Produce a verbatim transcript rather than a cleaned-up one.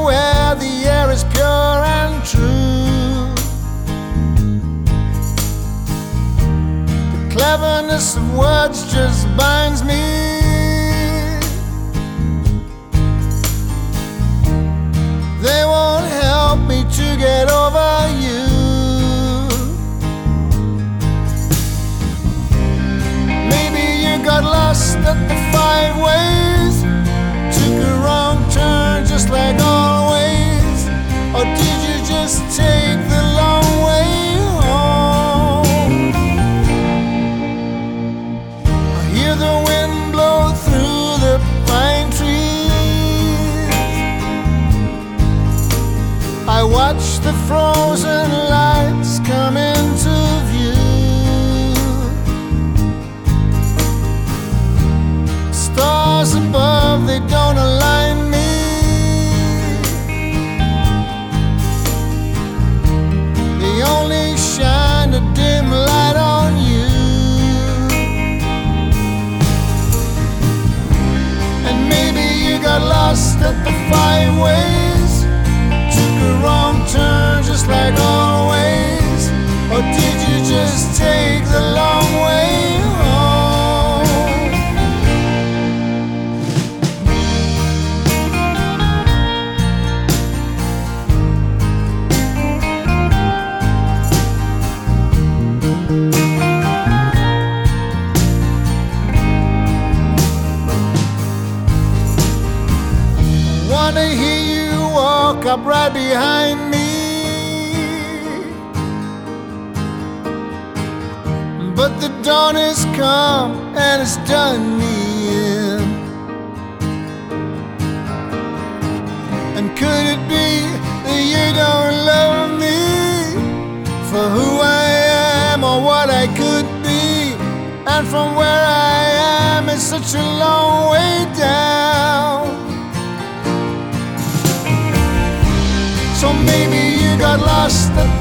where the air is pure and true. The cleverness of words just binds me. They won't help me to get over you. Maybe you got lost at the five ways, took a wrong turn just like always. Or did you just take the long way home? I hear the wind blow through the pine trees. I watch the frozen lights come into view. Stars above, they don't align me. They only shine a dim light on you. And maybe you got lost at the five ways, took a wrong turn just like always. Or did you just take the long way home? I wanna hear you walk up right behind me, but the dawn has come and it's done me in. And could it be that you don't love me for who I am or what I could be? And from where I am it's such a long way down. So maybe you got lost at